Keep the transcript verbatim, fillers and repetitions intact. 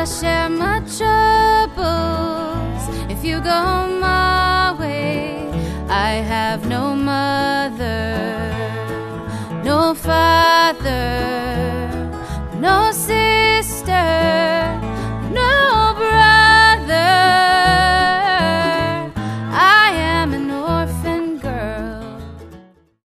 gotta share my troubles if you go my way. I have no mother, no father,